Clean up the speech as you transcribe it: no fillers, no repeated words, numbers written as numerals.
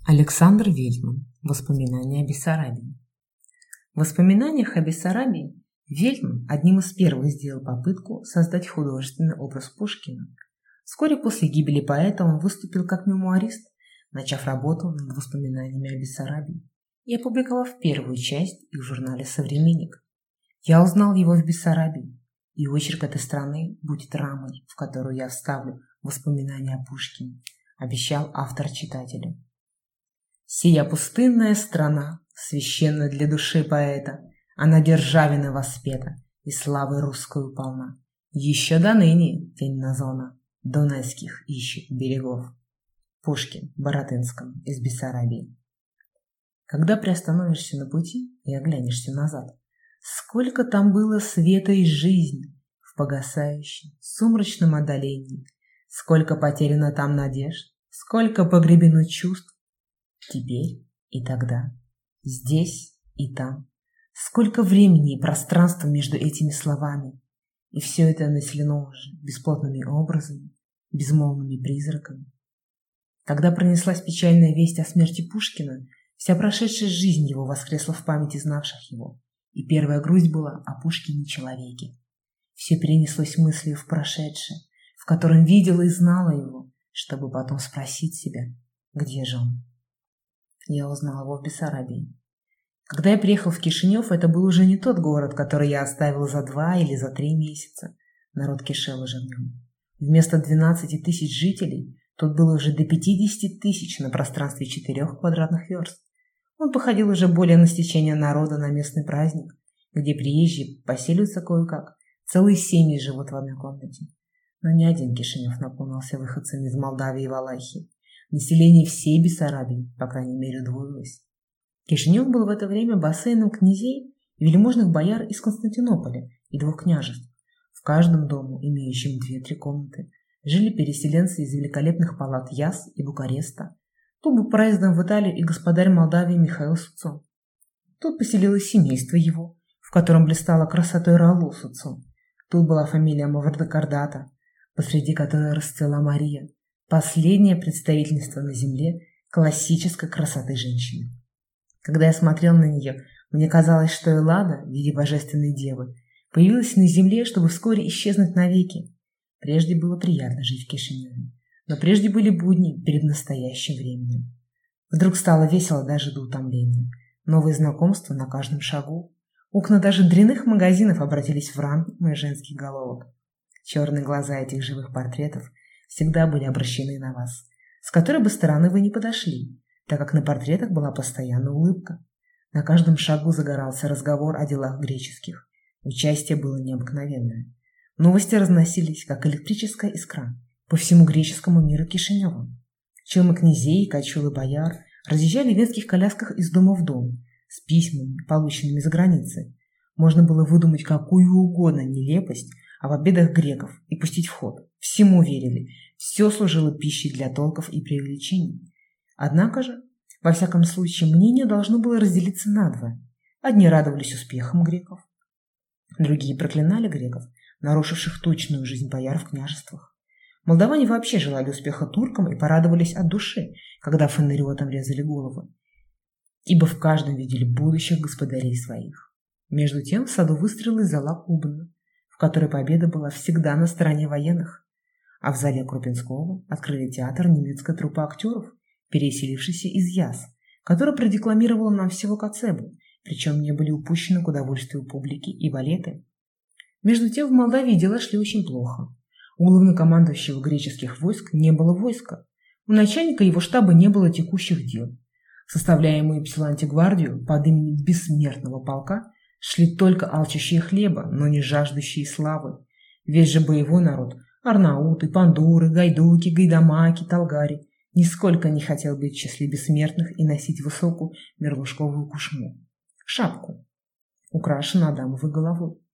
Александр Вельтман. Воспоминания о Бессарабии. В воспоминаниях о Бессарабии Вельтман одним из первых сделал попытку создать художественный образ Пушкина. Вскоре после гибели поэта он выступил как мемуарист, начав работу над воспоминаниями о Бессарабии и опубликовав первую часть их в журнале «Современник». Я узнал его в Бессарабии, и очерк этой страны будет рамой, в которую я вставлю воспоминания о Пушкине, обещал автор читателю. Сия пустынная страна, священна для души поэта, она державина воспета и славы русскую полна. Еще до ныне тень зона дунайских ищет берегов. Пушкин, Баратынском, из Бессарабии. Когда приостановишься на пути и оглянешься назад, сколько там было света и жизни в погасающем, сумрачном отдалении, сколько потеряно там надежд, сколько погребено чувств, теперь и тогда, здесь и там. Сколько времени и пространства между этими словами, и все это населено уже бесплотными образами, безмолвными призраками. Когда пронеслась печальная весть о смерти Пушкина, вся прошедшая жизнь его воскресла в памяти знавших его, и первая грусть была о Пушкине-человеке. Все перенеслось мыслью в прошедшее, в котором видела и знала его, чтобы потом спросить себя, где же он. Я узнал его в Бессарабии. Когда я приехал в Кишинев, это был уже не тот город, который я оставил за 2 или за 3 месяца. Народ кишел уже в нем. Вместо 12 тысяч жителей тут было уже до 50 тысяч на пространстве 4 квадратных верст. Он походил уже более на стечение народа на местный праздник, где приезжие поселятся кое-как, целые семьи живут в одной комнате. Но ни один Кишинев наполнился выходцами из Молдавии и Валахии. Население всей Бессарабии, по крайней мере, удвоилось. Кишинев был в это время бассейном князей и вельможных бояр из Константинополя и 2 княжеств. В каждом дому, имеющем 2-3 комнаты, жили переселенцы из великолепных палат Яс и Букареста. Тут был проездом в Италию и господарь Молдавии Михаил Суцо. Тут поселилось семейство его, в котором блистала красотой Ралу Суцо. Тут была фамилия Мавродокардата, посреди которой расцвела Мария, последнее представительство на земле классической красоты женщины. Когда я смотрел на нее, мне казалось, что Эллада в виде божественной девы появилась на земле, чтобы вскоре исчезнуть навеки. Прежде было приятно жить в Кишиневе, но прежде были будни перед настоящим временем. Вдруг стало весело даже до утомления. Новые знакомства на каждом шагу. Окна даже дрянных магазинов обратились в рамы женских головок. Черные глаза этих живых портретов всегда были обращены на вас, с которой бы стороны вы не подошли, так как на портретах была постоянная улыбка. На каждом шагу загорался разговор о делах греческих. Участие было необыкновенное. Новости разносились, как электрическая искра, по всему греческому миру Кишинева. Челмы князей, качулы бояр разъезжали в ветских колясках из дома в дом, с письмами, полученными за границей. Можно было выдумать какую угодно нелепость об обедах греков и пустить в ход. Всему верили, все служило пищей для толков и преувеличений. Однако же, во всяком случае, мнение должно было разделиться надвое. Одни радовались успехам греков, другие проклинали греков, нарушивших точную жизнь бояр в княжествах. Молдаване вообще желали успеха туркам и порадовались от души, когда фонариотам резали головы, ибо в каждом видели будущих господарей своих. Между тем в саду выстрелы зала Кубана, в которой победа была всегда на стороне военных, а в зале Крупинского открыли театр немецкой труппы актеров, переселившийся из Яс, который продекламировал нам всего Коцебу, причем не были упущены к удовольствию публики и балеты. Между тем в Молдавии дела шли очень плохо. У главнокомандующего греческих войск не было войска, у начальника его штаба не было текущих дел. Составляемую Псиланти-гвардию под именем бессмертного полка шли только алчущие хлеба, но не жаждущие славы. Весь же боевой народ – арнауты, пандуры, гайдуки, гайдамаки, талгари – нисколько не хотел быть в числе бессмертных и носить высокую мерлушковую кушму – шапку, украшенную адамовой головой.